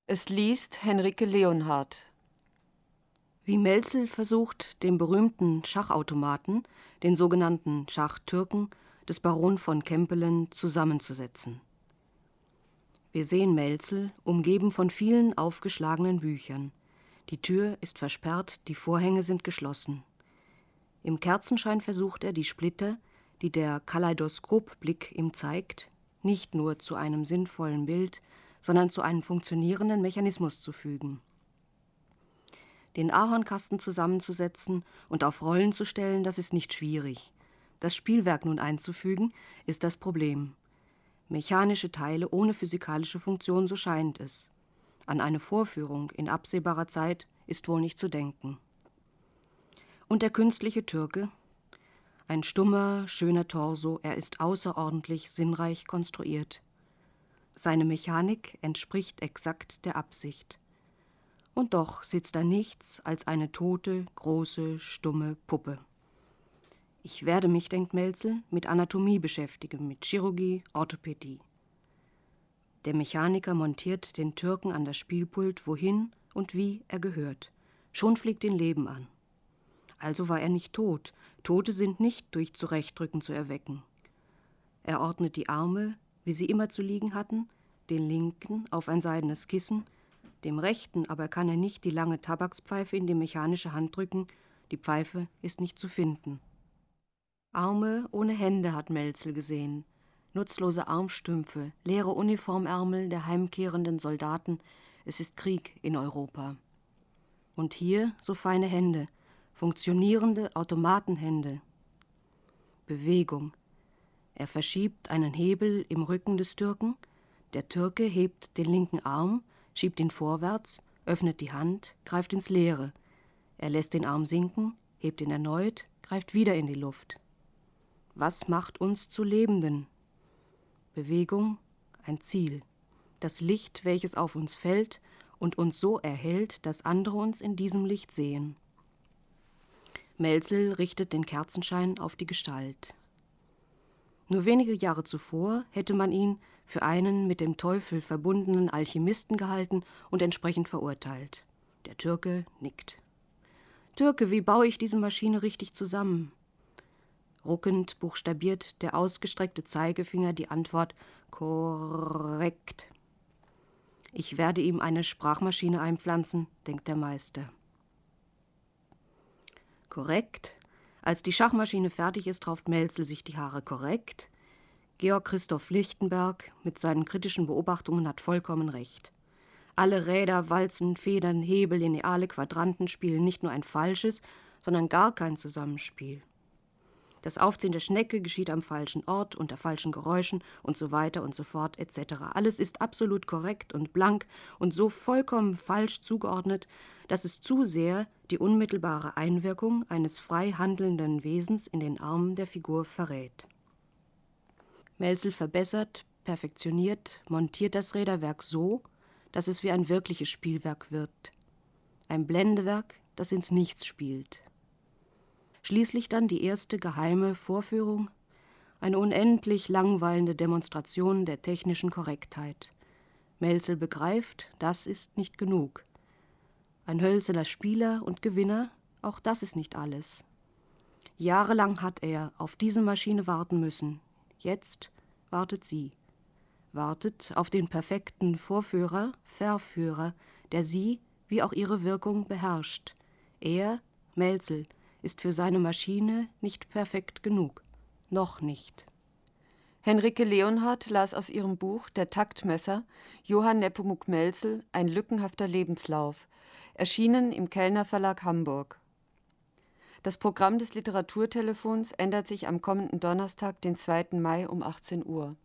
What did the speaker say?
Es liest Henrike Leonhardt. Wie Mälzel versucht, den berühmten Schachautomaten, den sogenannten Schachtürken des Baron von Kempelen, zusammenzusetzen. Wir sehen Mälzel, umgeben von vielen aufgeschlagenen Büchern. Die Tür ist versperrt, die Vorhänge sind geschlossen. Im Kerzenschein versucht er, die Splitter, die der Kaleidoskopblick ihm zeigt, nicht nur zu einem sinnvollen Bild, sondern zu einem funktionierenden Mechanismus zu fügen. Den Ahornkasten zusammenzusetzen und auf Rollen zu stellen, das ist nicht schwierig. Das Spielwerk nun einzufügen, ist das Problem. Mechanische Teile ohne physikalische Funktion, so scheint es. An eine Vorführung in absehbarer Zeit ist wohl nicht zu denken. Und der künstliche Türke? Ein stummer, schöner Torso, er ist außerordentlich sinnreich konstruiert. Seine Mechanik entspricht exakt der Absicht. Und doch sitzt da nichts als eine tote, große, stumme Puppe. Ich werde mich, denkt Mälzel, mit Anatomie beschäftigen, mit Chirurgie, Orthopädie. Der Mechaniker montiert den Türken an das Spielpult, wohin und wie er gehört. Schon fliegt ihn Leben an. Also war er nicht tot. Tote sind nicht durch Zurechtdrücken zu erwecken. Er ordnet die Arme, wie sie immer zu liegen hatten, den linken auf ein seidenes Kissen, dem rechten aber kann er nicht die lange Tabakspfeife in die mechanische Hand drücken, die Pfeife ist nicht zu finden. Arme ohne Hände hat Mälzel gesehen, nutzlose Armstümpfe, leere Uniformärmel der heimkehrenden Soldaten, es ist Krieg in Europa. Und hier so feine Hände, funktionierende Automatenhände. Bewegung. Er verschiebt einen Hebel im Rücken des Türken, der Türke hebt den linken Arm, schiebt ihn vorwärts, öffnet die Hand, greift ins Leere. Er lässt den Arm sinken, hebt ihn erneut, greift wieder in die Luft. Was macht uns zu Lebenden? Bewegung, ein Ziel. Das Licht, welches auf uns fällt und uns so erhellt, dass andere uns in diesem Licht sehen. Mälzel richtet den Kerzenschein auf die Gestalt. Nur wenige Jahre zuvor hätte man ihn für einen mit dem Teufel verbundenen Alchemisten gehalten und entsprechend verurteilt. Der Türke nickt. »Türke, wie baue ich diese Maschine richtig zusammen?« Ruckend buchstabiert der ausgestreckte Zeigefinger die Antwort »Korrekt«. »Ich werde ihm eine Sprachmaschine einpflanzen«, denkt der Meister. Korrekt. Als die Schachmaschine fertig ist, rauft Mälzel sich die Haare. Korrekt. Georg Christoph Lichtenberg mit seinen kritischen Beobachtungen hat vollkommen recht. Alle Räder, Walzen, Federn, Hebel, Lineale, Quadranten spielen nicht nur ein falsches, sondern gar kein Zusammenspiel. Das Aufziehen der Schnecke geschieht am falschen Ort, unter falschen Geräuschen und so weiter und so fort etc. Alles ist absolut korrekt und blank und so vollkommen falsch zugeordnet, dass es zu sehr die unmittelbare Einwirkung eines frei handelnden Wesens in den Armen der Figur verrät. Mälzel verbessert, perfektioniert, montiert das Räderwerk so, dass es wie ein wirkliches Spielwerk wird. Ein Blendwerk, das ins Nichts spielt. Schließlich dann die erste geheime Vorführung, eine unendlich langweilende Demonstration der technischen Korrektheit. Mälzel begreift, das ist nicht genug. Ein hölzerner Spieler und Gewinner, auch das ist nicht alles. Jahrelang hat er auf diese Maschine warten müssen. Jetzt wartet sie. Wartet auf den perfekten Vorführer, Verführer, der sie, wie auch ihre Wirkung, beherrscht. Er, Mälzel, ist für seine Maschine nicht perfekt genug. Noch nicht. Henrike Leonhardt las aus ihrem Buch »Der Taktmesser« Johann Nepomuk Mälzel, ein lückenhafter Lebenslauf, erschienen im Kellner Verlag Hamburg. Das Programm des Literaturtelefons ändert sich am kommenden Donnerstag, den 2. Mai um 18 Uhr.